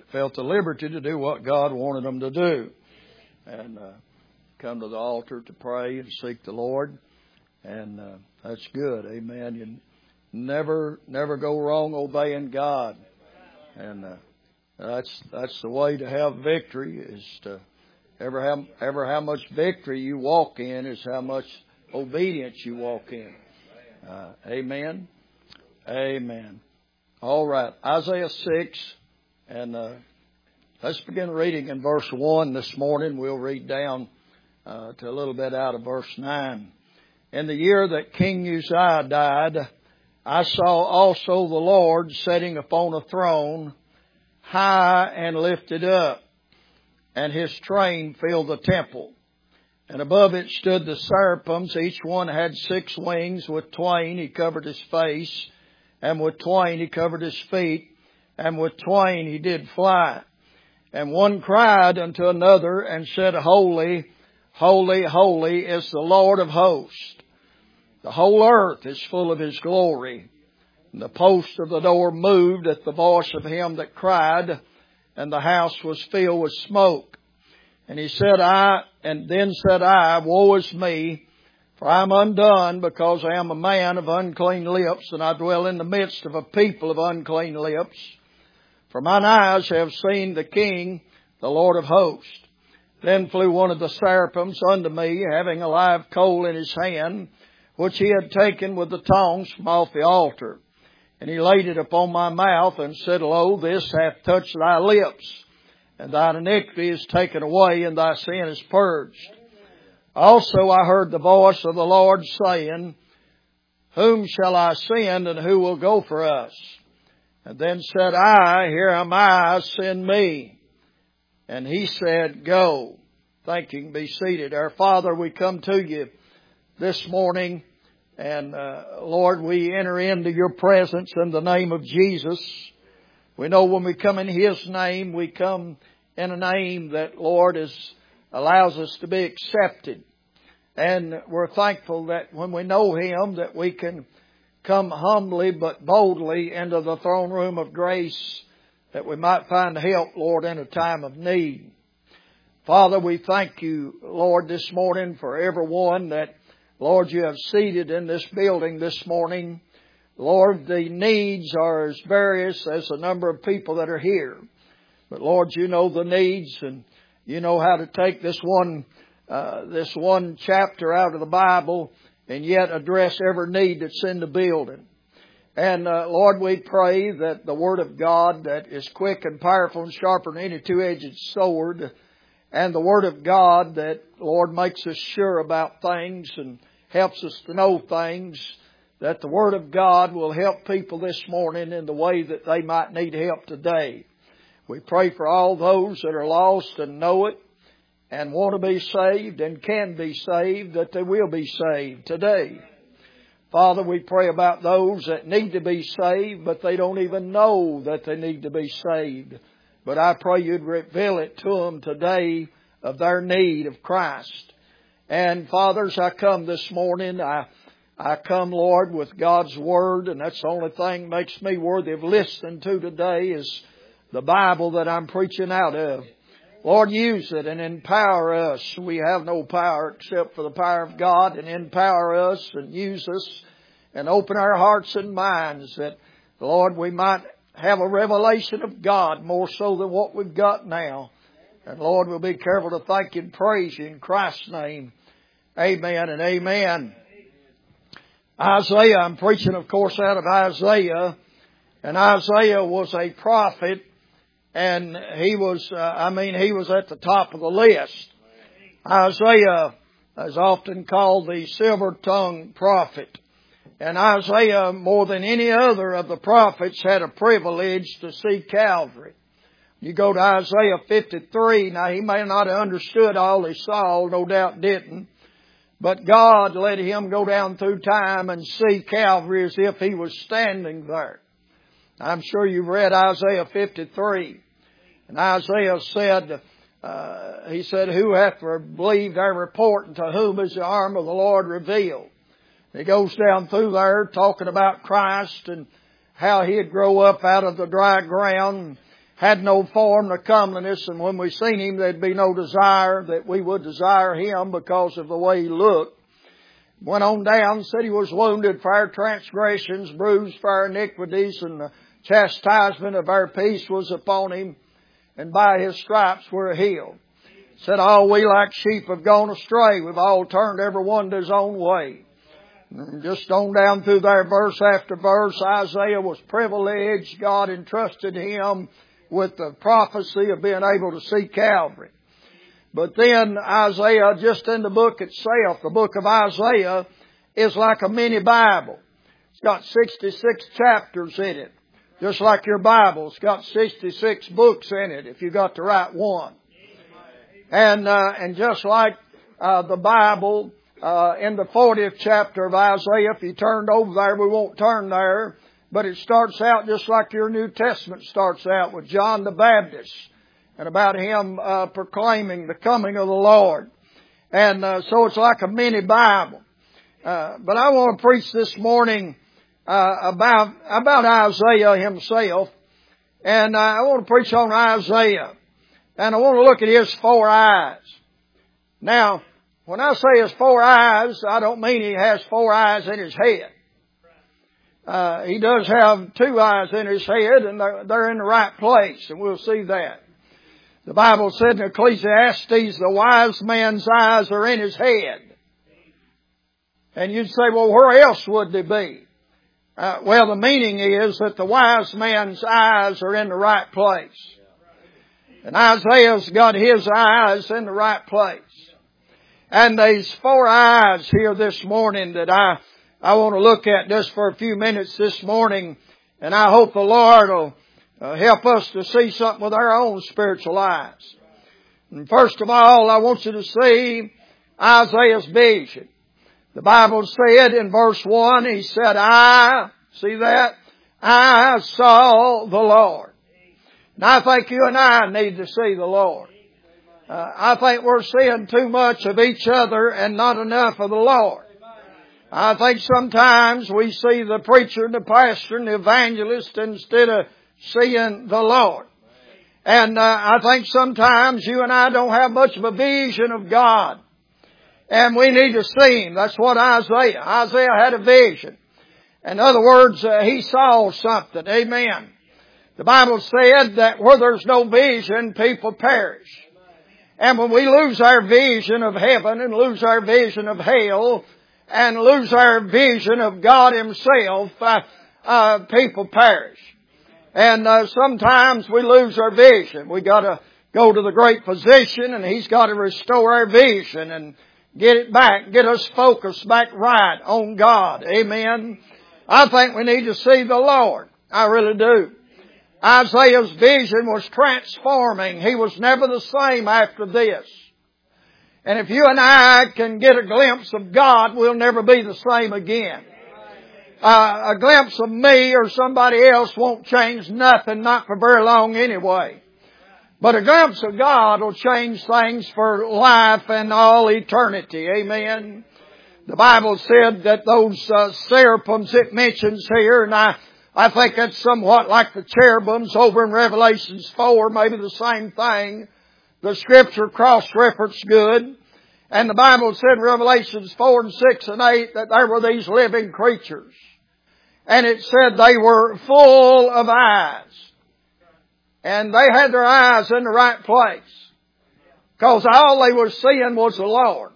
felt the liberty to do what God wanted them to do. And come to the altar to pray and seek the Lord. And that's good. Amen. You never go wrong obeying God. And that's the way to have victory, is to ever how much victory you walk in is how much obedience you walk in. Amen. Amen. All right. Isaiah 6, and let's begin reading in verse 1 this morning. We'll read down to a little bit out of verse 9. In the year that King Uzziah died, I saw also the Lord sitting upon a throne, high and lifted up, and His train filled the temple. And above it stood the seraphims. Each one had 6 wings. With twain He covered His face, and with twain He covered His feet, and with twain He did fly. And one cried unto another and said, Holy, holy, holy is the Lord of hosts. The whole earth is full of His glory. And the post of the door moved at the voice of him that cried, and the house was filled with smoke. And then said I, Woe is me, for I am undone, because I am a man of unclean lips, and I dwell in the midst of a people of unclean lips. For mine eyes have seen the King, the Lord of hosts. Then flew one of the seraphims unto me, having a live coal in his hand, which he had taken with the tongs from off the altar. And he laid it upon my mouth, and said, Lo, this hath touched thy lips, and thine iniquity is taken away, and thy sin is purged. Also I heard the voice of the Lord saying, Whom shall I send, and who will go for us? And then said I, Here am I, send me. And He said, Go. Thank you. Be seated. Our Father, we come to You this morning. And Lord, we enter into Your presence in the name of Jesus. We know when we come in His name, we come in a name that, Lord, allows us to be accepted. And we're thankful that when we know Him, that we can come humbly but boldly into the throne room of grace, that we might find help, Lord, in a time of need. Father, we thank You, Lord, this morning for everyone that, Lord, You have seated in this building this morning. Lord, the needs are as various as the number of people that are here. But Lord, You know the needs, and You know how to take this one chapter out of the Bible and yet address every need that's in the building. And Lord, we pray that the Word of God that is quick and powerful and sharper than any two-edged sword, and the Word of God that, Lord, makes us sure about things and helps us to know things, that the Word of God will help people this morning in the way that they might need help today. We pray for all those that are lost and know it and want to be saved and can be saved, that they will be saved today. Father, we pray about those that need to be saved, but they don't even know that they need to be saved. But I pray You'd reveal it to them today of their need of Christ. And Father, as I come this morning, I come, Lord, with God's Word, and that's the only thing that makes me worthy of listening to today is the Bible that I'm preaching out of. Lord, use it and empower us. We have no power except for the power of God, and empower us and use us and open our hearts and minds that, Lord, we might have a revelation of God more so than what we've got now. And Lord, we'll be careful to thank You and praise You in Christ's name. Amen and amen. Isaiah, I'm preaching, of course, out of Isaiah. And Isaiah was a prophet, and he was at the top of the list. Isaiah is often called the silver-tongued prophet. And Isaiah, more than any other of the prophets, had a privilege to see Calvary. You go to Isaiah 53, now he may not have understood all he saw, no doubt didn't. But God let him go down through time and see Calvary as if he was standing there. I'm sure you've read Isaiah 53. And Isaiah said, he said, Who hath believed our report, and to whom is the arm of the Lord revealed? He goes down through there talking about Christ and how He'd grow up out of the dry ground. had no form nor comeliness, and when we seen Him, there'd be no desire that we would desire Him because of the way He looked. Went on down, said He was wounded for our transgressions, bruised for our iniquities, and the chastisement of our peace was upon Him, and by His stripes we're healed. Said, all we like sheep have gone astray. We've all turned every one to his own way. And just on down through there, verse after verse, Isaiah was privileged. God entrusted him with the prophecy of being able to see Calvary. But then Isaiah, just in the book itself, the book of Isaiah is like a mini Bible. It's got 66 chapters in it. Just like your Bible. It's got 66 books in it if you got the right one. And just like the Bible, in the 40th chapter of Isaiah, if you turned over there, we won't turn there, but it starts out just like your New Testament starts out with John the Baptist and about him proclaiming the coming of the Lord. And so it's like a mini Bible. But I want to preach this morning about Isaiah himself, and I want to preach on Isaiah. And I want to look at his four eyes. Now, when I say his four eyes, I don't mean he has four eyes in his head. He does have two eyes in his head, and they're in the right place, and we'll see that. The Bible said in Ecclesiastes, the wise man's eyes are in his head. And you'd say, well, where else would they be? Well, the meaning is that the wise man's eyes are in the right place. And Isaiah's got his eyes in the right place. And there's four eyes here this morning that I want to look at just for a few minutes this morning. And I hope the Lord will help us to see something with our own spiritual eyes. And first of all, I want you to see Isaiah's vision. The Bible said in verse 1, he said, see that? I saw the Lord. And I think you and I need to see the Lord. I think we're seeing too much of each other and not enough of the Lord. I think sometimes we see the preacher and the pastor and the evangelist instead of seeing the Lord. And I think sometimes you and I don't have much of a vision of God. And we need to see Him. That's what Isaiah had a vision. In other words, he saw something. Amen. The Bible said that where there's no vision, people perish. And when we lose our vision of heaven and lose our vision of hell and lose our vision of God Himself, people perish. And sometimes we lose our vision. We got to go to the great physician, and He's got to restore our vision and get it back, get us focused back right on God. Amen. I think we need to see the Lord. I really do. Isaiah's vision was transforming. He was never the same after this. And if you and I can get a glimpse of God, we'll never be the same again. A glimpse of me or somebody else won't change nothing, not for very long anyway. But a glimpse of God will change things for life and all eternity. Amen. The Bible said that those seraphims it mentions here, and I think that's somewhat like the cherubims over in Revelations 4, maybe the same thing. The Scripture cross-referenced good. And the Bible said in Revelations 4 and 6 and 8 that there were these living creatures. And it said they were full of eyes. And they had their eyes in the right place. Because all they were seeing was the Lord.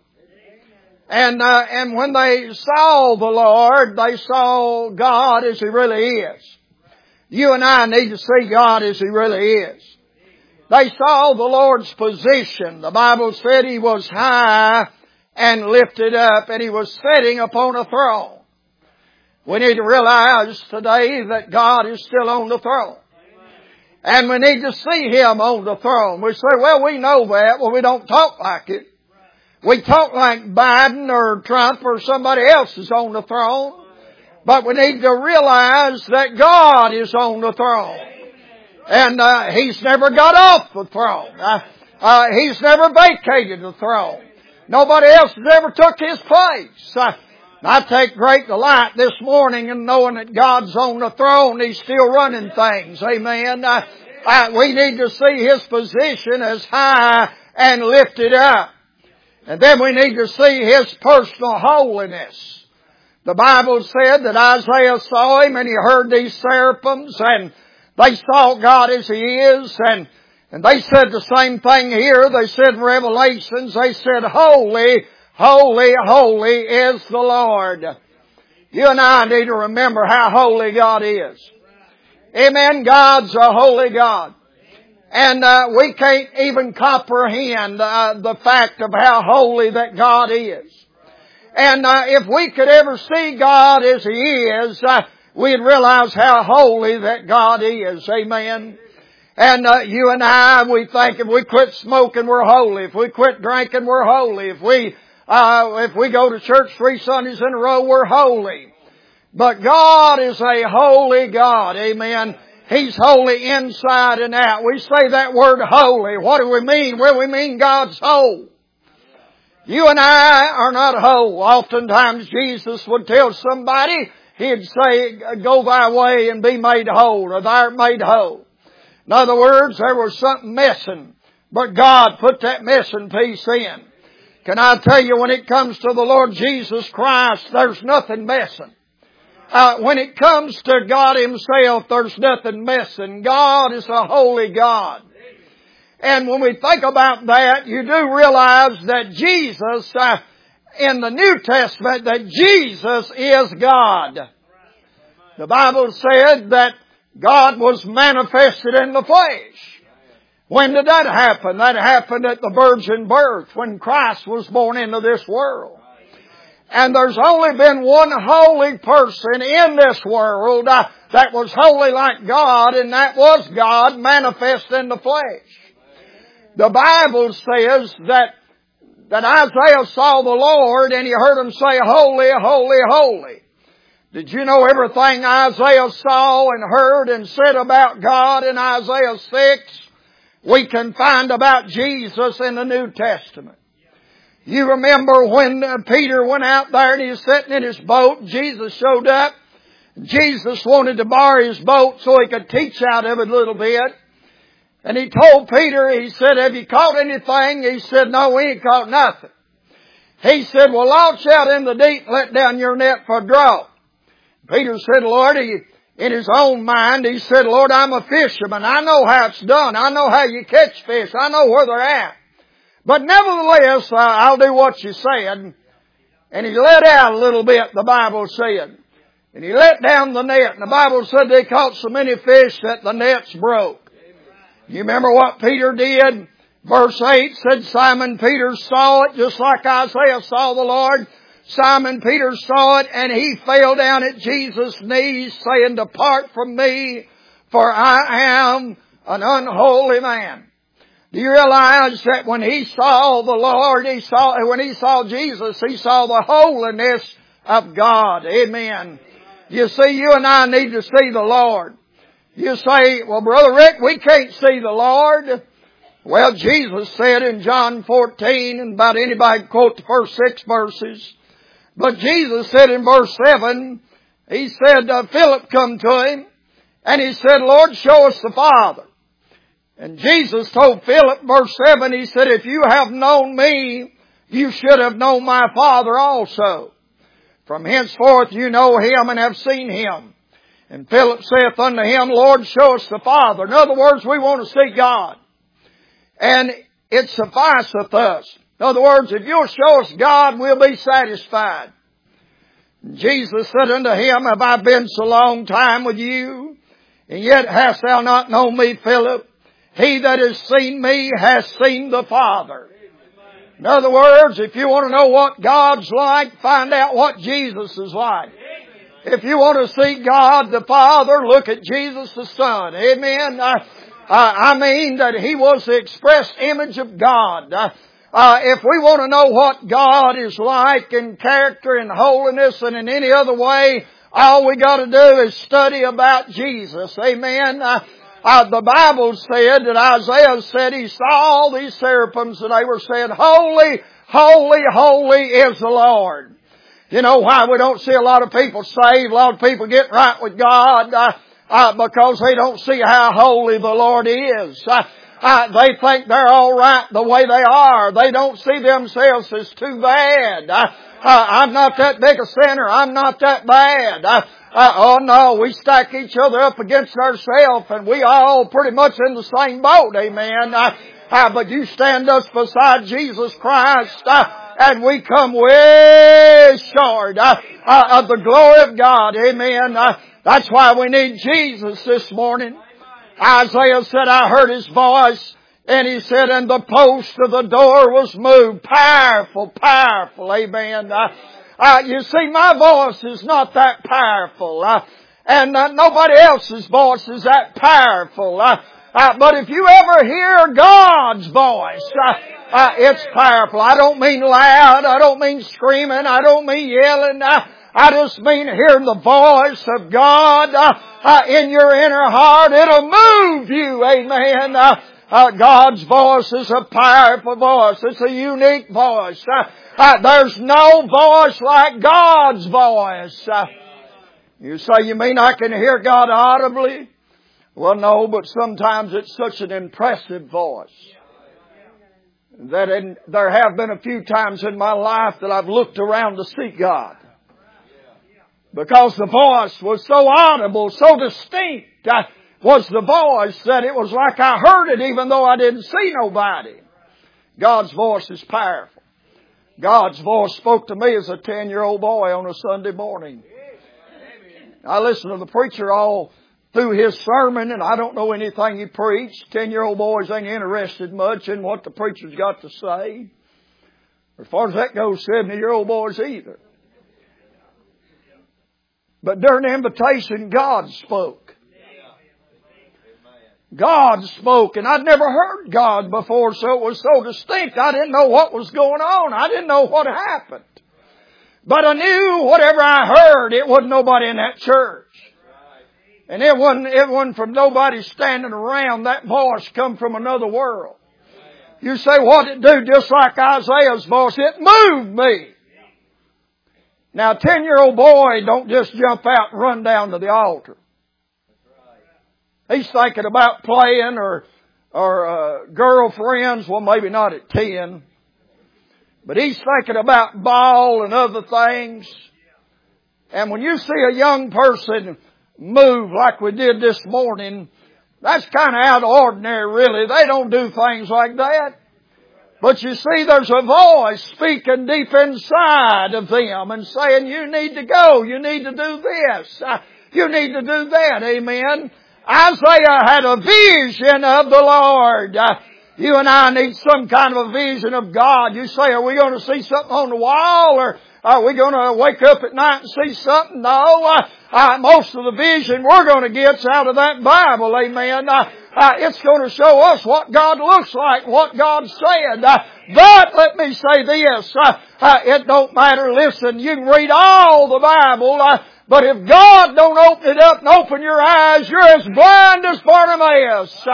And when they saw the Lord, they saw God as He really is. You and I need to see God as He really is. They saw the Lord's position. The Bible said He was high and lifted up, and He was sitting upon a throne. We need to realize today that God is still on the throne. And we need to see Him on the throne. We say, well, we know that. Well, we don't talk like it. We talk like Biden or Trump or somebody else is on the throne. But we need to realize that God is on the throne. And He's never got off the throne. He's never vacated the throne. Nobody else has ever took His place. I take great delight this morning in knowing that God's on the throne. He's still running things. Amen. We need to see His position as high and lifted up. And then we need to see His personal holiness. The Bible said that Isaiah saw Him and he heard these seraphims and they saw God as He is, and they said the same thing here. They said in Revelations, they said, Holy, holy, holy is the Lord. You and I need to remember how holy God is. Amen. God's a holy God. And we can't even comprehend the fact of how holy that God is. And if we could ever see God as He is, we'd realize how holy that God is. Amen. And you and I, we think if we quit smoking, we're holy. If we quit drinking, we're holy. If we go to church 3 Sundays in a row, we're holy. But God is a holy God. Amen. He's holy inside and out. We say that word holy. What do we mean? Well, we mean God's whole. You and I are not whole. Oftentimes Jesus would tell somebody, He'd say, go thy way and be made whole, or thou art made whole. In other words, there was something missing, but God put that missing piece in. Can I tell you, when it comes to the Lord Jesus Christ, there's nothing missing. When it comes to God Himself, there's nothing missing. God is a holy God. And when we think about that, you do realize that Jesus, in the New Testament, that Jesus is God. The Bible said that God was manifested in the flesh. When did that happen? That happened at the virgin birth, when Christ was born into this world. And there's only been one holy person in this world that was holy like God, and that was God manifest in the flesh. The Bible says that Isaiah saw the Lord and he heard Him say, Holy, holy, holy. Did you know everything Isaiah saw and heard and said about God in Isaiah 6, we can find about Jesus in the New Testament? You remember when Peter went out there and he was sitting in his boat, Jesus showed up. Jesus wanted to borrow his boat so he could teach out of it a little bit. And he told Peter, he said, have you caught anything? He said, no, we ain't caught nothing. He said, well, launch out in the deep and let down your net for a draw. Peter said, Lord, in his own mind, he said, Lord, I'm a fisherman. I know how it's done. I know how you catch fish. I know where they're at. But nevertheless, I'll do what you said. And he let out a little bit, the Bible said. And he let down the net. And the Bible said they caught so many fish that the nets broke. You remember what Peter did? Verse 8 said Simon Peter saw it just like Isaiah saw the Lord. Simon Peter saw it and he fell down at Jesus' knees saying, depart from me, for I am an unholy man. Do you realize that when he saw the Lord, when he saw Jesus, he saw the holiness of God? Amen. You see, you and I need to see the Lord. You say, well, Brother Rick, we can't see the Lord. Well, Jesus said in John 14, and about anybody can quote the first 6 verses, but Jesus said in verse 7, He said, Philip come to Him, and he said, Lord, show us the Father. And Jesus told Philip, verse 7, He said, if you have known me, you should have known my Father also. From henceforth you know Him and have seen Him. And Philip saith unto Him, Lord, show us the Father. In other words, we want to see God. And it sufficeth us. In other words, if you'll show us God, we'll be satisfied. And Jesus said unto him, have I been so long time with you, and yet hast thou not known me, Philip? He that has seen me has seen the Father. In other words, if you want to know what God's like, find out what Jesus is like. If you want to see God the Father, look at Jesus the Son. Amen. I mean that He was the express image of God. If we want to know what God is like in character and holiness and in any other way, all we got to do is study about Jesus. Amen. The Bible said that Isaiah said he saw all these seraphims and they were saying, holy, holy, holy is the Lord. You know why we don't see a lot of people saved, a lot of people get right with God? because they don't see how holy the Lord is. They think they're all right the way they are. They don't see themselves as too bad. I'm not that big a sinner. I'm not that bad. Oh no, we stack each other up against ourselves, and we all pretty much in the same boat. Amen. But you stand us beside Jesus Christ, and we come way short of the glory of God. Amen. That's why we need Jesus this morning. Isaiah said, I heard His voice, and he said, and the post of the door was moved. Powerful, powerful. Amen. You see, my voice is not that powerful, and nobody else's voice is that powerful. But if you ever hear God's voice, it's powerful. I don't mean loud. I don't mean screaming. I don't mean yelling. I just mean hearing the voice of God in your inner heart. It'll move you. Amen. God's voice is a powerful voice. It's a unique voice. There's no voice like God's voice. You say, you mean I can hear God audibly? Well, no, but sometimes it's such an impressive voice that there have been a few times in my life that I've looked around to see God. Because the voice was so audible, so distinct was the voice that it was like I heard it even though I didn't see nobody. God's voice is powerful. God's voice spoke to me as a 10-year-old boy on a Sunday morning. I listened to the preacher all through his sermon, and I don't know anything he preached. 10-year-old boys ain't interested much in what the preacher's got to say. As far as that goes, 70-year-old boys either. But during the invitation, God spoke. God spoke, and I'd never heard God before, so it was so distinct. I didn't know what was going on. I didn't know what happened. But I knew whatever I heard, it wasn't nobody in that church. And it wasn't from nobody standing around. That voice come from another world. You say, what did it do? Just like Isaiah's voice, it moved me. Now, a 10-year-old boy don't just jump out and run down to the altar. He's thinking about playing or girlfriends. Well, maybe not at 10. But he's thinking about ball and other things. And when you see a young person move like we did this morning, that's kind of out of ordinary, really. They don't do things like that. But you see, there's a voice speaking deep inside of them and saying, you need to go, you need to do this, you need to do that. Amen. Isaiah had a vision of the Lord. You and I need some kind of a vision of God. You say, are we going to see something on the wall, or are we going to wake up at night and see something? No. Most of the vision we're going to get's out of that Bible. Amen. It's going to show us what God looks like, what God said. But let me say this. It don't matter. Listen, you can read all the Bible, but if God don't open it up and open your eyes, you're as blind as Bartimaeus.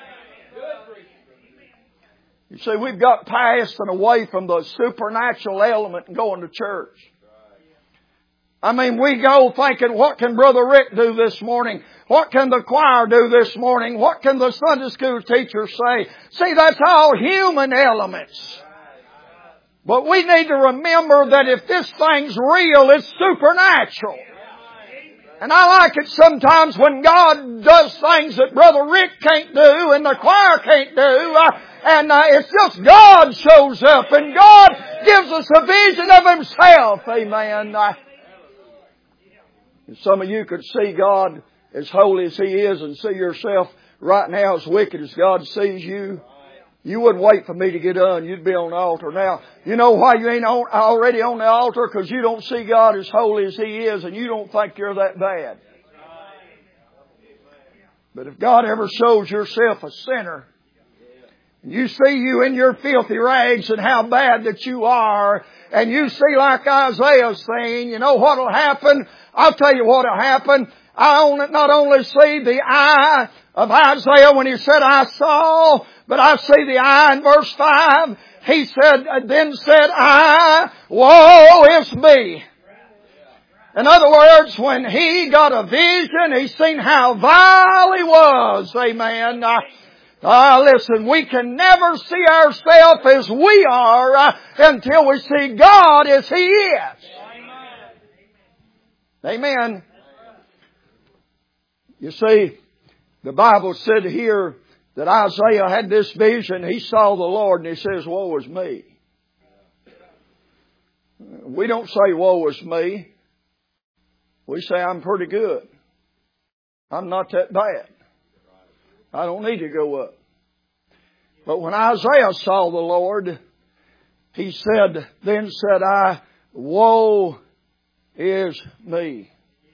You see, we've got past and away from the supernatural element and going to church. I mean, we go thinking, what can Brother Rick do this morning? What can the choir do this morning? What can the Sunday school teacher say? See, that's all human elements. But we need to remember that if this thing's real, it's supernatural. And I like it sometimes when God does things that Brother Rick can't do and the choir can't do. And it's just God shows up and God gives us a vision of Himself. Amen. Some of you could see God as holy as He is and see yourself right now as wicked as God sees you. You wouldn't wait for me to get done. You'd be on the altar. Now, you know why you ain't already on the altar? Because you don't see God as holy as He is and you don't think you're that bad. But if God ever shows yourself a sinner, and you see you in your filthy rags and how bad that you are, and you see like Isaiah's saying, you know what'll happen? I'll tell you what'll happen. I not only see the eye of Isaiah when he said, I saw, but I see the eye in verse 5. He said, then said I, woe is me. In other words, when he got a vision, he seen how vile he was. Amen. Listen, we can never see ourselves as we are until we see God as He is. Amen. You see, the Bible said here that Isaiah had this vision. He saw the Lord and he says, woe is me. We don't say, woe is me. We say, I'm pretty good. I'm not that bad. I don't need to go up. But when Isaiah saw the Lord, he said, then said I, woe is me.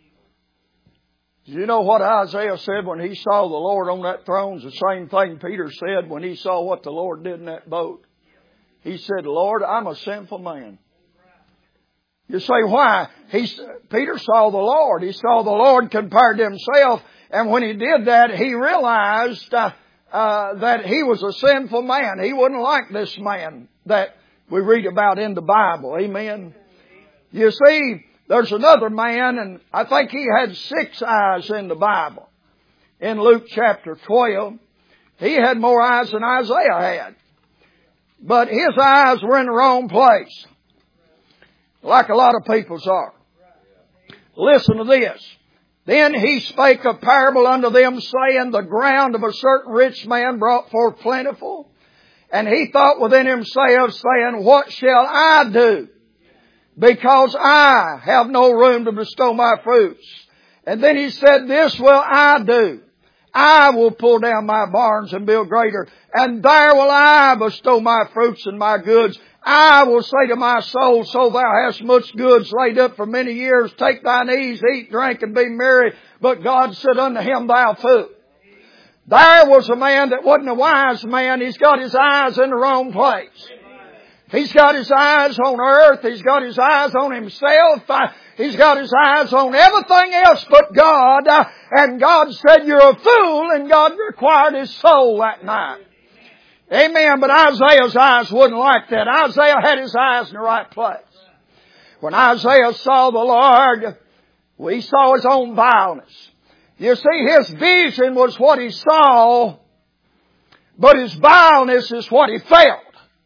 Do you know what Isaiah said when he saw the Lord on that throne? It's the same thing Peter said when he saw what the Lord did in that boat. He said, Lord, I'm a sinful man. You say, why? Peter saw the Lord. He saw the Lord compared to himself. And when he did that, he realized that he was a sinful man. He wasn't like this man that we read about in the Bible. Amen. You see, there's another man, and I think he had 6 eyes in the Bible. In Luke chapter 12, he had more eyes than Isaiah had. But his eyes were in the wrong place. Like a lot of people's are. Listen to this. Then he spake a parable unto them, saying, the ground of a certain rich man brought forth plentiful. And he thought within himself, saying, what shall I do? Because I have no room to bestow my fruits. And then he said, this will I do. I will pull down my barns and build greater. And there will I bestow my fruits and my goods. I will say to my soul, so thou hast much goods laid up for many years. Take thine ease, eat, drink, and be merry. But God said unto him, thou fool. There was a man that wasn't a wise man. He's got his eyes in the wrong place. He's got his eyes on earth. He's got his eyes on himself. He's got his eyes on everything else but God. And God said, you're a fool. And God required his soul that night. Amen. But Isaiah's eyes wasn't like that. Isaiah had his eyes in the right place. When Isaiah saw the Lord, he saw his own vileness. You see, his vision was what he saw, but his vileness is what he felt.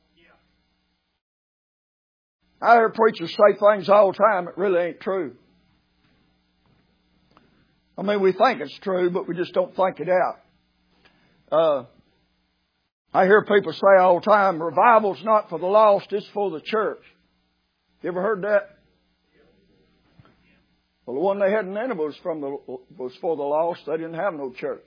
I hear preachers say things all the time that really ain't true. I mean, we think it's true, but we just don't think it out. I hear people say all the time, revival's not for the lost, it's for the church. You ever heard that? Well, the one they had in Nineveh was for the lost. They didn't have no church.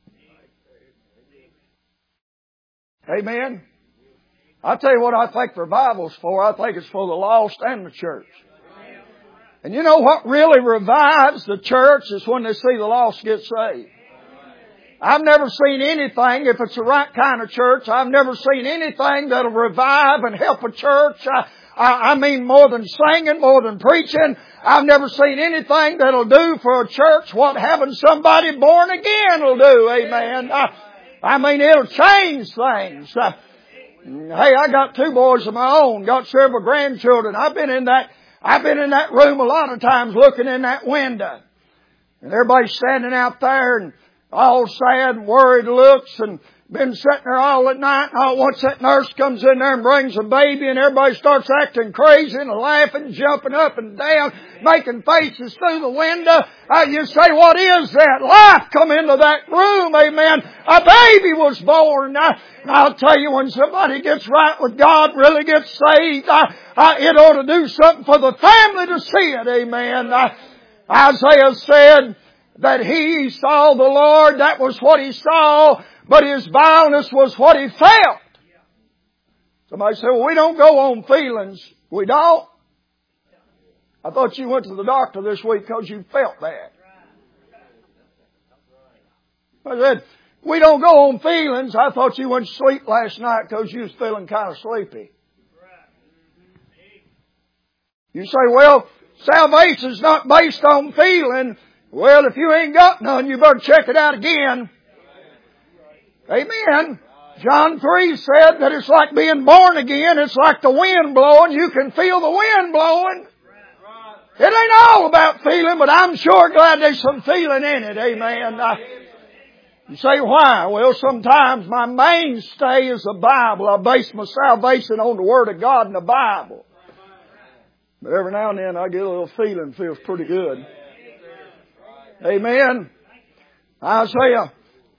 Amen? I'll tell you what I think revival's for. I think it's for the lost and the church. And you know what really revives the church is when they see the lost get saved. I've never seen anything, if it's the right kind of church, I've never seen anything that'll revive and help a church. I mean more than singing, more than preaching. I've never seen anything that'll do for a church what having somebody born again will do. Amen. I mean, it'll change things. Hey, I got 2 boys of my own, got several grandchildren. I've been in that room a lot of times looking in that window. And everybody's standing out there and all sad and worried looks and been sitting there all at night. And once that nurse comes in there and brings a baby and everybody starts acting crazy and laughing, jumping up and down, making faces through the window. You say, what is that? Life come into that room, amen. A baby was born. I'll tell you, when somebody gets right with God, really gets saved, it ought to do something for the family to see it, amen. Isaiah said that he saw the Lord, that was what he saw, but his vileness was what he felt. Somebody said, well, we don't go on feelings. We don't? I thought you went to the doctor this week because you felt that. I said, we don't go on feelings. I thought you went to sleep last night because you was feeling kind of sleepy. You say, well, salvation's not based on feeling. Well, if you ain't got none, you better check it out again. Amen. John 3 said that it's like being born again. It's like the wind blowing. You can feel the wind blowing. It ain't all about feeling, but I'm sure glad there's some feeling in it. Amen. You say why? Well, sometimes my mainstay is the Bible. I base my salvation on the Word of God and the Bible. But every now and then I get a little feeling, feels pretty good. Amen. Isaiah,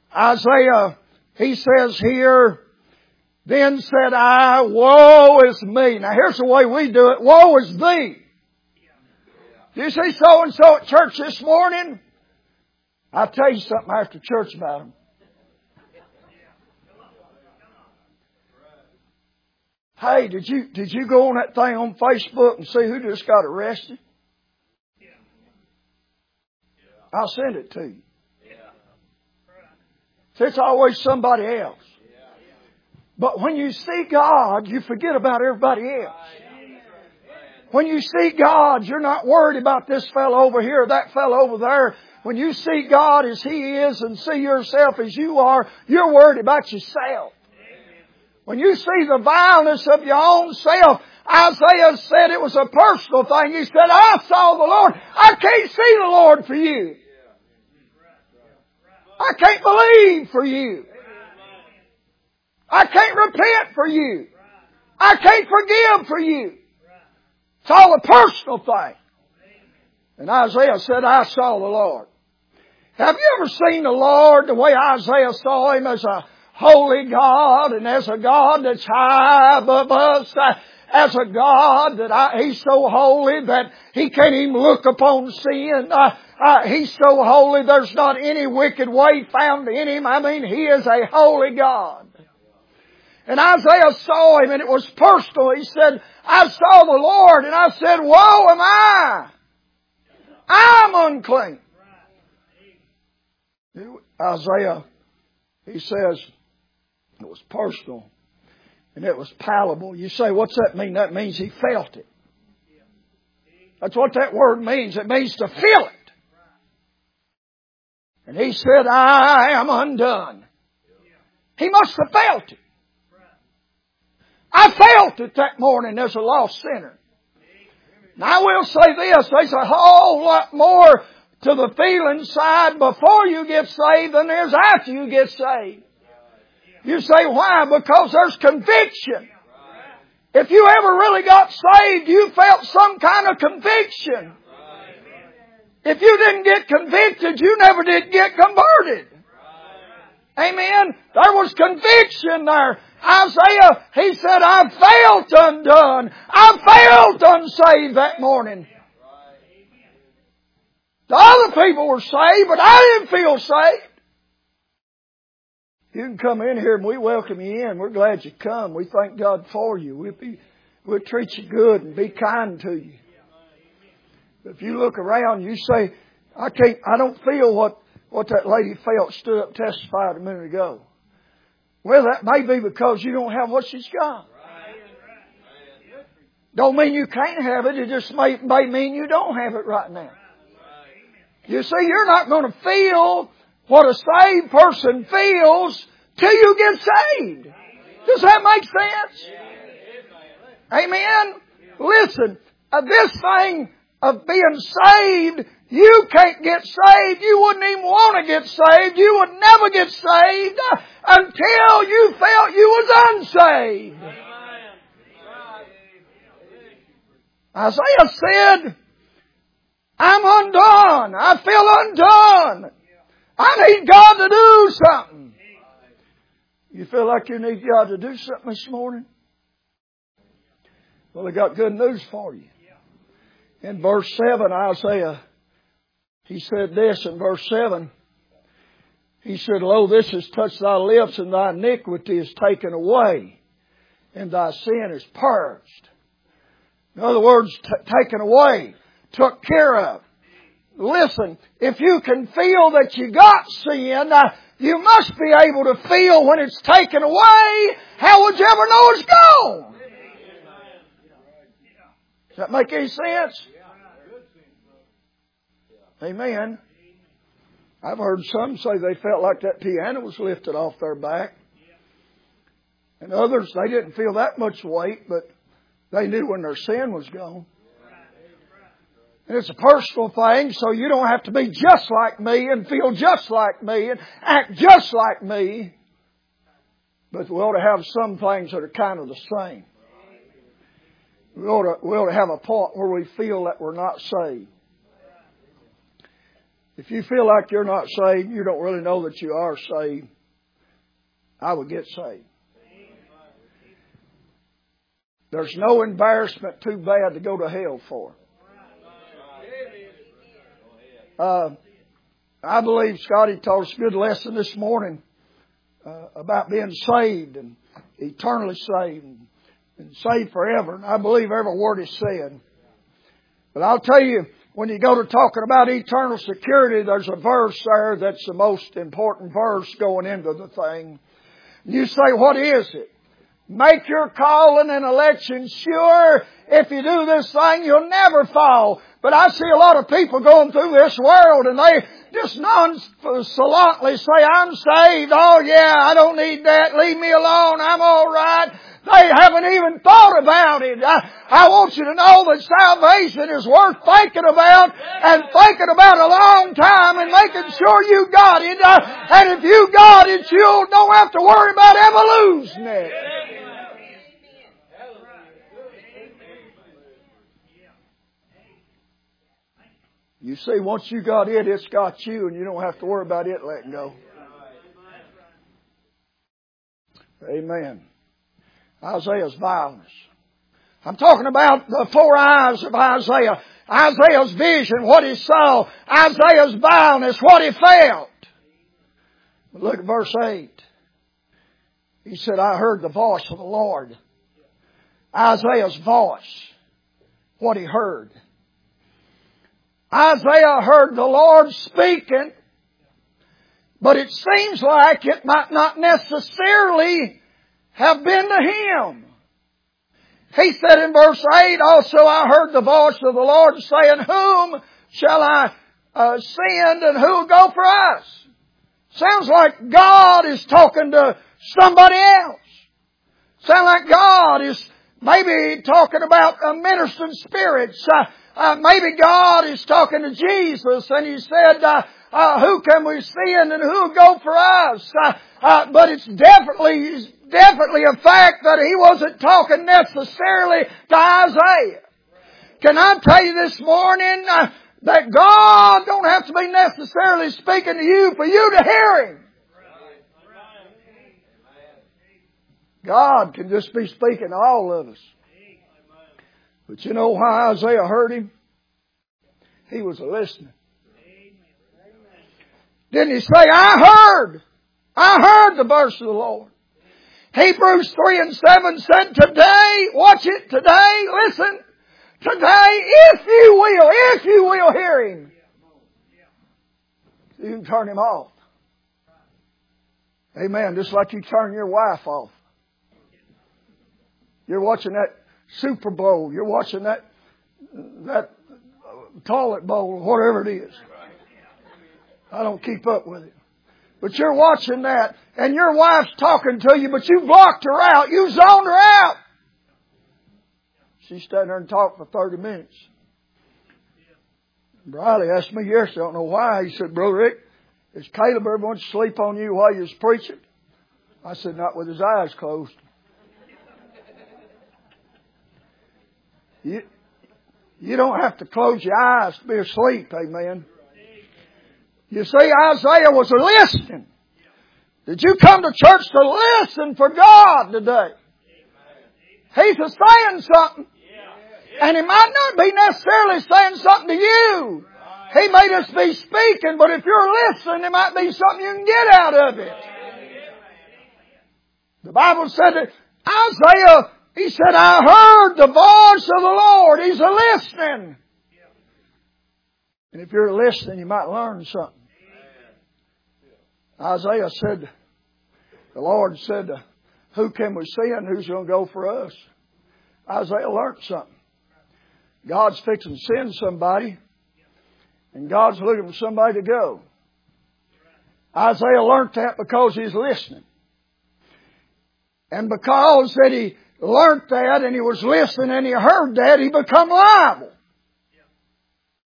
he says here, then said I, woe is me. Now here's the way we do it. Woe is thee. Do you see so and so at church this morning? I'll tell you something after church about them. Hey, did you go on that thing on Facebook and see who just got arrested? I'll send it to you. See, it's always somebody else. But when you see God, you forget about everybody else. When you see God, you're not worried about this fellow over here or that fellow over there. When you see God as He is and see yourself as you are, you're worried about yourself. When you see the vileness of your own self, Isaiah said it was a personal thing. He said, I saw the Lord. I can't see the Lord for you. I can't believe for you. I can't repent for you. I can't forgive for you. It's all a personal thing. And Isaiah said, I saw the Lord. Have you ever seen the Lord the way Isaiah saw Him, as a holy God and as a God that's high above us, as a God that He's so holy that He can't even look upon sin. He's so holy there's not any wicked way found in Him. I mean, He is a holy God. And Isaiah saw Him and it was personal. He said, I saw the Lord and I said, woe am I! I'm unclean. Isaiah, he says, it was personal and it was palpable. You say, what's that mean? That means he felt it. That's what that word means. It means to feel it. And he said, I am undone. He must have felt it. I felt it that morning as a lost sinner. Now I will say this, there's a whole lot more to the feeling side before you get saved than there's after you get saved. You say, why? Because there's conviction. If you ever really got saved, you felt some kind of conviction. If you didn't get convicted, you never did get converted. Amen. There was conviction there. Isaiah, he said, I felt undone. I felt unsaved that morning. The other people were saved, but I didn't feel saved. You can come in here and we welcome you in. We're glad you come. We thank God for you. We'll treat you good and be kind to you. But if you look around, you say, I don't feel what that lady felt, stood up, testified a minute ago. Well, that may be because you don't have what she's got. Don't mean you can't have it. It just may mean you don't have it right now. You see, you're not going to feel what a saved person feels till you get saved. Does that make sense? Amen? Listen, this thing of being saved, you can't get saved. You wouldn't even want to get saved. You would never get saved until you felt you was unsaved. Isaiah said, I'm undone. I feel undone. I need God to do something. You feel like you need God to do something this morning? Well, I got good news for you. In verse 7, Isaiah, he said this in verse 7. He said, Lo, this has touched thy lips, and thy iniquity is taken away, and thy sin is purged. In other words, taken away, took care of. Listen, if you can feel that you got sin, you must be able to feel when it's taken away. How would you ever know it's gone? Does that make any sense? Amen. I've heard some say they felt like that piano was lifted off their back. And others, they didn't feel that much weight, but they knew when their sin was gone. And it's a personal thing, so you don't have to be just like me and feel just like me and act just like me. But we ought to have some things that are kind of the same. We ought to have a point where we feel that we're not saved. If you feel like you're not saved, you don't really know that you are saved, I would get saved. There's no embarrassment too bad to go to hell for. I believe Scotty taught us a good lesson this morning about being saved and eternally saved and saved forever. And I believe every word is said. But I'll tell you, when you go to talking about eternal security, there's a verse there that's the most important verse going into the thing. You say, what is it? Make your calling and election sure. If you do this thing, you'll never fall. But I see a lot of people going through this world and they just nonchalantly say, I'm saved. Oh yeah, I don't need that. Leave me alone. I'm all right. They haven't even thought about it. I want you to know that salvation is worth thinking about and thinking about a long time and making sure you got it. And if you got it, you don't have to worry about ever losing it. You see, once you got it, it's got you, and you don't have to worry about it letting go. Amen. Isaiah's vileness. I'm talking about the 4 eyes of Isaiah. Isaiah's vision, what he saw. Isaiah's vileness, what he felt. But look at verse 8. He said, I heard the voice of the Lord. Isaiah's voice, what he heard. Isaiah heard the Lord speaking, but it seems like it might not necessarily have been to him. He said in verse 8, also I heard the voice of the Lord saying, whom shall I send and who will go for us? Sounds like God is talking to somebody else. Sounds like God is maybe talking about ministering spirits. Maybe God is talking to Jesus and He said, who can we send and who will go for us? But it's definitely a fact that He wasn't talking necessarily to Isaiah. Can I tell you this morning that God don't have to be necessarily speaking to you for you to hear Him. God can just be speaking to all of us. But you know why Isaiah heard Him? He was listening. Didn't he say, I heard the voice of the Lord. Hebrews 3:7 said, today, watch it, today, listen, today, if you will hear Him, you can turn Him off. Amen. Just like you turn your wife off. You're watching that Super Bowl. You're watching that toilet bowl, whatever it is. I don't keep up with it. But you're watching that, and your wife's talking to you, but you blocked her out. You zoned her out. She's standing there and talked for 30 minutes. Briley asked me yesterday, I don't know why. He said, Brother Rick, is Caleb ever going to sleep on you while you was preaching? I said, not with his eyes closed. You don't have to close your eyes to be asleep, amen. You see, Isaiah was listening. Did you come to church to listen for God today? He's saying something. And He might not be necessarily saying something to you. He may just be speaking, but if you're listening, there might be something you can get out of it. The Bible said that Isaiah, he said, I heard the voice of the Lord. He's listening. And if you're listening, you might learn something. Isaiah said, the Lord said, who can we send? Who's going to go for us? Isaiah learned something. God's fixing to send somebody. And God's looking for somebody to go. Isaiah learned that because he's listening. And because that he learned that and he was listening and he heard that, he become liable.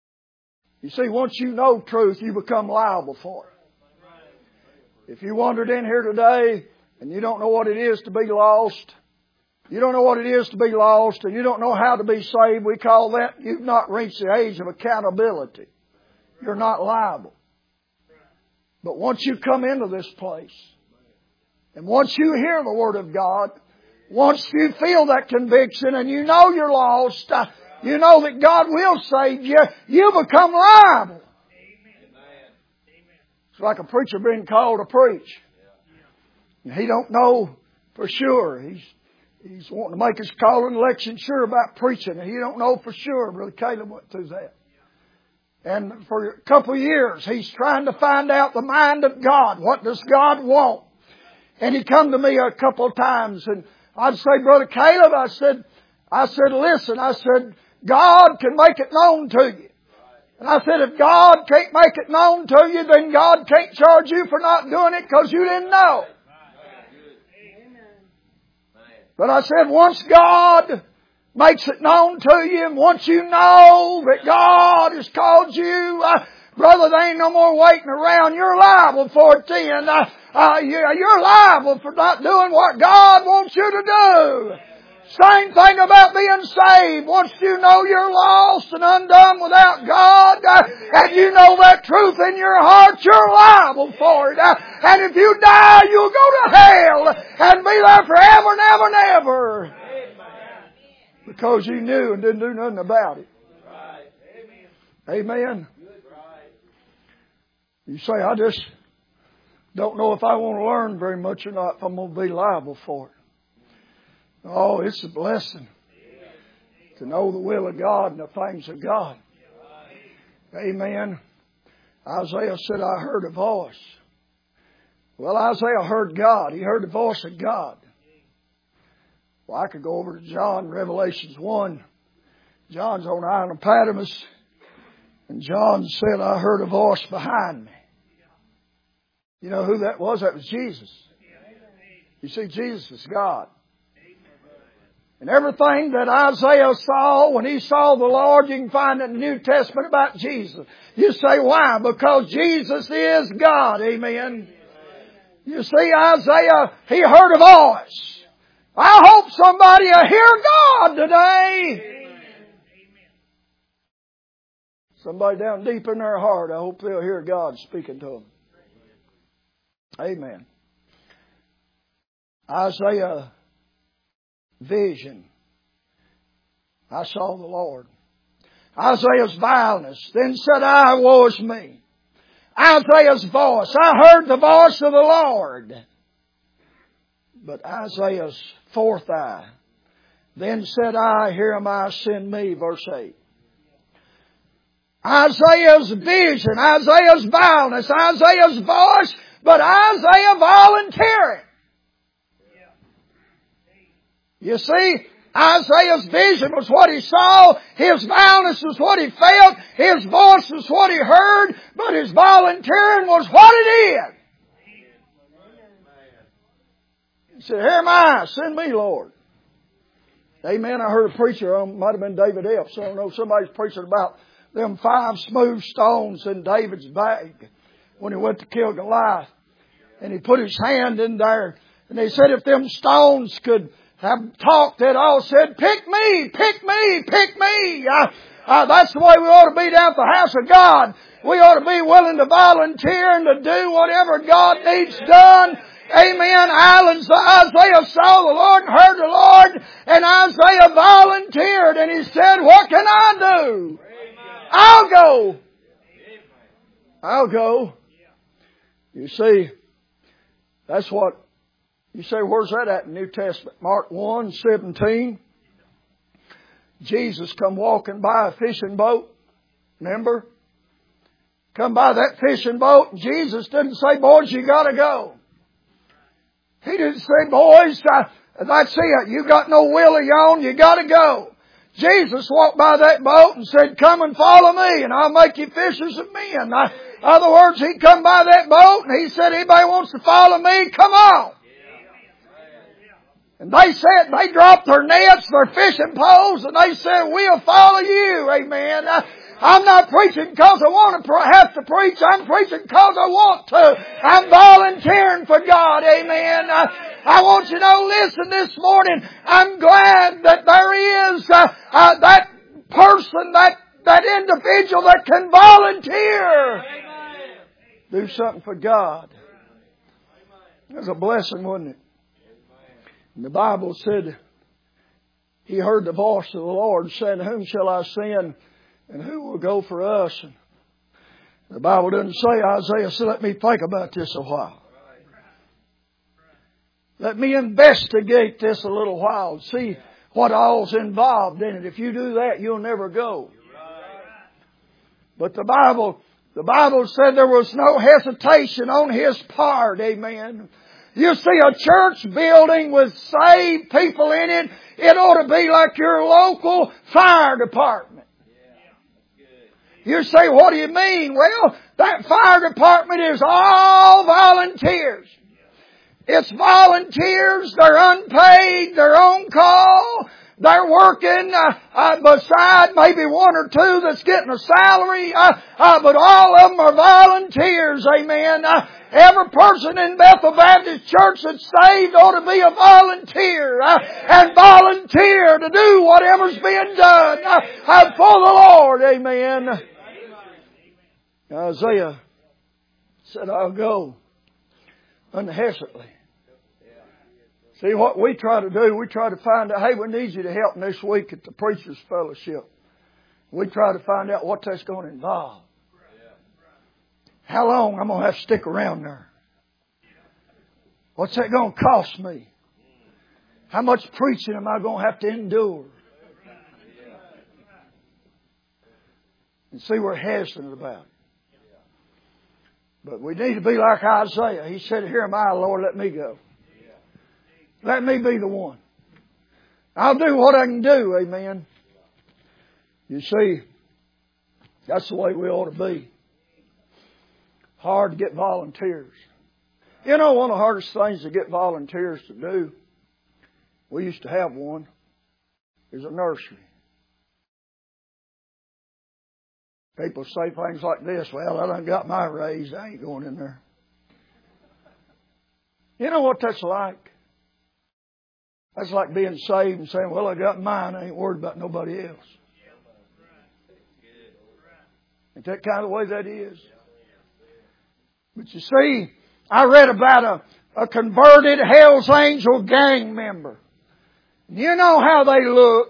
You see, once you know truth, you become liable for it. If you wandered in here today and you don't know what it is to be lost, you don't know what it is to be lost, and you don't know how to be saved, we call that you've not reached the age of accountability. You're not liable. But once you come into this place, and once you hear the Word of God, once you feel that conviction and you know you're lost, you know that God will save you, you become liable. It's like a preacher being called to preach. And he don't know for sure. He's wanting to make his call and election sure about preaching, and he don't know for sure. Brother Caleb went through that. And for a couple of years, he's trying to find out the mind of God. What does God want? And he come to me a couple of times, and I'd say, Brother Caleb, I said, listen, I said, God can make it known to you. And I said, if God can't make it known to you, then God can't charge you for not doing it because you didn't know. But I said, once God makes it known to you, and once you know that God has called you, brother, there ain't no more waiting around. You're liable for it then. You're liable for not doing what God wants you to do. Same thing about being saved. Once you know you're lost and undone without God, and you know that truth in your heart, you're liable for it. And if you die, you'll go to hell and be there forever and ever and ever. Because you knew and didn't do nothing about it. Amen. You say, I just don't know if I want to learn very much or not, if I'm going to be liable for it. Oh, it's a blessing to know the will of God and the things of God. Amen. Isaiah said, I heard a voice. Well, Isaiah heard God. He heard the voice of God. Well, I could go over to John, Revelations 1. John's on the island of Patmos. And John said, I heard a voice behind me. You know who that was? That was Jesus. You see, Jesus is God. And everything that Isaiah saw when he saw the Lord, you can find in the New Testament about Jesus. You say, why? Because Jesus is God. Amen. You see, Isaiah, he heard a voice. I hope somebody will hear God today. Somebody down deep in their heart, I hope they'll hear God speaking to them. Amen. Isaiah vision. I saw the Lord. Isaiah's vileness. Then said I, woe is me. Isaiah's voice. I heard the voice of the Lord. But Isaiah's fourth eye. Then said I, here am I, send me. Verse 8. Isaiah's vision. Isaiah's vileness. Isaiah's voice. But Isaiah volunteering. You see, Isaiah's vision was what he saw. His vileness was what he felt. His voice was what he heard. But his volunteering was what he did. He said, here am I. Send me, Lord. Amen. I heard a preacher, might have been David Epps. I don't know. Somebody's preaching about them 5 smooth stones in David's bag when he went to kill Goliath. And he put his hand in there. And they said if them stones could have talked, they'd all said, pick me, pick me, pick me. That's the way we ought to be down at the house of God. We ought to be willing to volunteer and to do whatever God needs done. Amen. Isaiah saw the Lord and heard the Lord, and Isaiah volunteered, and he said, what can I do? I'll go. I'll go. You see, that's what, you say, where's that at in the New Testament? Mark 1:17. Jesus come walking by a fishing boat. Remember? Come by that fishing boat, and Jesus didn't say, boys, you gotta go. He didn't say, boys, that's it. You got no will of your own. You got to go. Jesus walked by that boat and said, come and follow me and I'll make you fishers of men. In other words, he come by that boat and he said, anybody wants to follow me, come on. And they said, they dropped their nets, their fishing poles, and they said, we'll follow you. Amen. I'm not preaching because I want to have to preach. I'm preaching because I want to. I'm volunteering for God. Amen. I want you to know, listen, this morning, I'm glad that there is that person, that individual that can volunteer. Do something for God. It was a blessing, wasn't it? And the Bible said, he heard the voice of the Lord saying, whom shall I send and who will go for us? And the Bible doesn't say, Isaiah said, let me think about this a while. Let me investigate this a little while and see what all's involved in it. If you do that, you'll never go. But the Bible said there was no hesitation on His part. Amen. You see a church building with saved people in it, it ought to be like your local fire department. You say, what do you mean? Well, that fire department is all volunteers. It's volunteers, they're unpaid, they're on call, they're working beside maybe one or two that's getting a salary, but all of them are volunteers, amen. Every person in Bethel Baptist Church that's saved ought to be a volunteer and volunteer to do whatever's being done for the Lord, amen. Isaiah said, I'll go unhesitantly. See, what we try to do, we try to find out, hey, we need you to help me this week at the Preachers Fellowship. We try to find out what that's going to involve. How long I'm going to have to stick around there? What's that going to cost me? How much preaching am I going to have to endure? And see, we're hesitant about it. But we need to be like Isaiah. He said, here am I, Lord, let me go. Let me be the one. I'll do what I can do, amen. You see, that's the way we ought to be. Hard to get volunteers. You know, one of the hardest things to get volunteers to do, we used to have one, is a nursery. People say things like this, well, I done got my raise, I ain't going in there. You know what that's like? That's like being saved and saying, well, I got mine, I ain't worried about nobody else. Ain't that kind of the way that is? But you see, I read about a converted Hell's Angel gang member. You know how they look.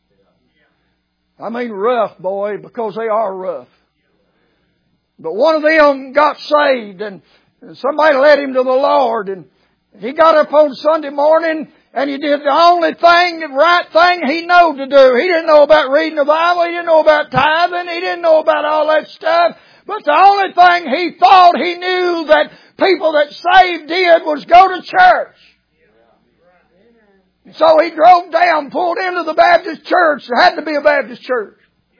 I mean rough, boy, because they are rough. But one of them got saved and somebody led him to the Lord, and he got up on Sunday morning and he did the only thing, the right thing he knew to do. He didn't know about reading the Bible. He didn't know about tithing. He didn't know about all that stuff. But the only thing he thought he knew that people that saved did was go to church. So he drove down, pulled into the Baptist church. There had to be a Baptist church.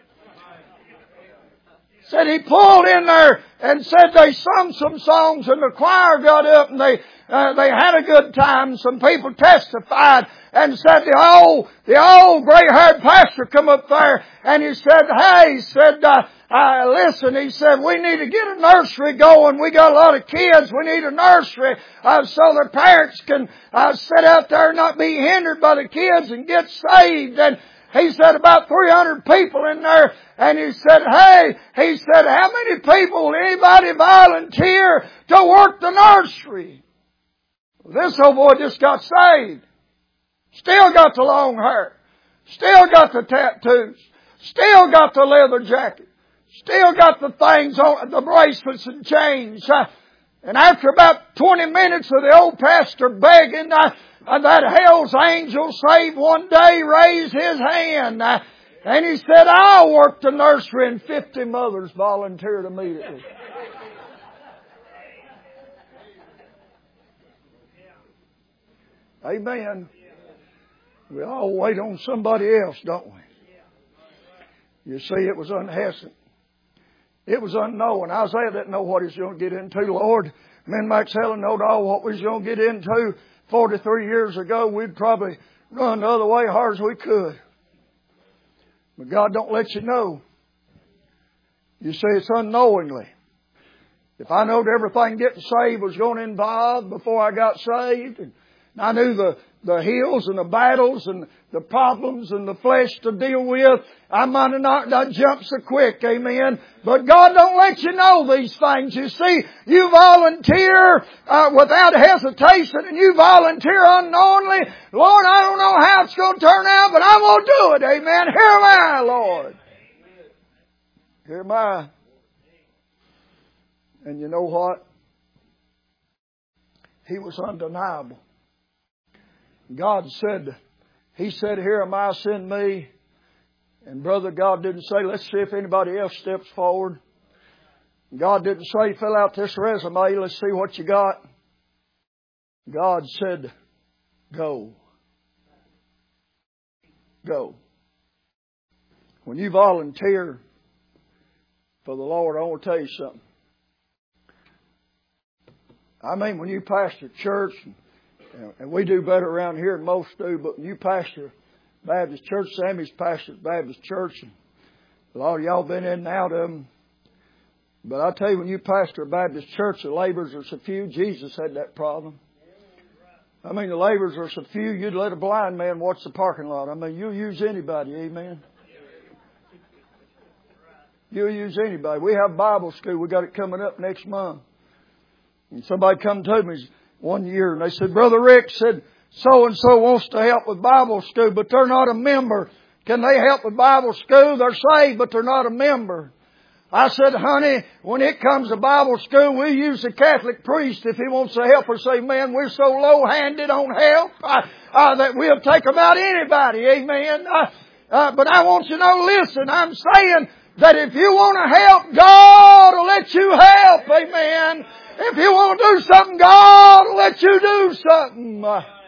Said he pulled in there and said they sung some songs and the choir got up and they had a good time. Some people testified and said the old gray-haired pastor come up there and he said, hey, listen, he said, we need to get a nursery going. We got a lot of kids. We need a nursery so their parents can sit out there and not be hindered by the kids and get saved. And he said about 300 people in there. And he said, how many people will anybody volunteer to work the nursery? Well, this old boy just got saved. Still got the long hair. Still got the tattoos. Still got the leather jacket. Still got the things on, the bracelets and chains. And after about 20 minutes of the old pastor begging, that Hell's Angel saved one day raised his hand. And he said, I'll work the nursery, and 50 mothers volunteered immediately. Amen. We all wait on somebody else, don't we? You see, it was unhesitant. It was unknown. Isaiah didn't know what he was going to get into. Lord, me and Max Helen knowed all what we was going to get into. 43 years ago, we'd probably run the other way hard as we could. But God don't let you know You see, it's unknowingly. If I knowed everything getting saved was going to involve before I got saved, and I knew the hills and the battles and the problems and the flesh to deal with, I might have not jumped so quick, amen. But God don't let you know these things. You see, you volunteer without hesitation, and you volunteer unknowingly. Lord, I don't know how it's going to turn out, but I'm going to do it, amen. Here am I, Lord. Here am I. And you know what? He was undeniable. God said, He said, here am I, send me. And brother, God didn't say, let's see if anybody else steps forward. God didn't say, fill out this resume, let's see what you got. God said, go. Go. When you volunteer for the Lord, I want to tell you something. I mean, when you pastor church, and we do better around here than most do, but when you pastor Baptist church, Sammy's pastored Baptist church, and a lot of y'all been in and out of them. But I tell you, when you pastor a Baptist church, the laborers are so few. Jesus had that problem. I mean, the laborers are so few, you'd let a blind man watch the parking lot. I mean, you'll use anybody, amen. You'll use anybody. We have Bible school. We got it coming up next month. And somebody come to me one year and they said, Brother Rick said, so-and-so wants to help with Bible school, but they're not a member. Can they help with Bible school? They're saved, but they're not a member. I said, honey, when it comes to Bible school, we use the Catholic priest if he wants to help us. Amen. We're so low-handed on help that we'll take about anybody. Amen. But I want you to know, listen, I'm saying that if you want to help, God will let you help. Amen. If you want to do something, God will let you do something.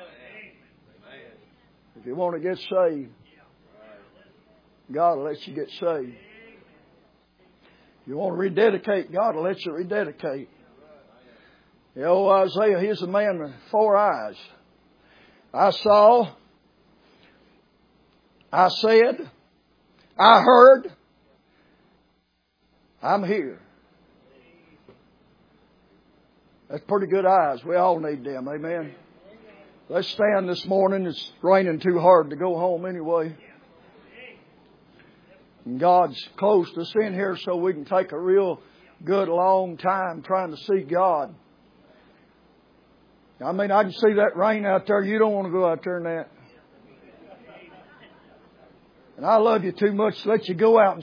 If you want to get saved, God will let you get saved. If you want to rededicate, God will let you rededicate. You know, Isaiah, he's a man with 4 eyes. I saw, I said, I heard, I'm here. That's pretty good eyes. We all need them. Amen. Let's stand this morning. It's raining too hard to go home anyway. And God's closed us in here so we can take a real good long time trying to see God. I mean, I can see that rain out there. You don't want to go out there in that. And I love you too much to let you go out and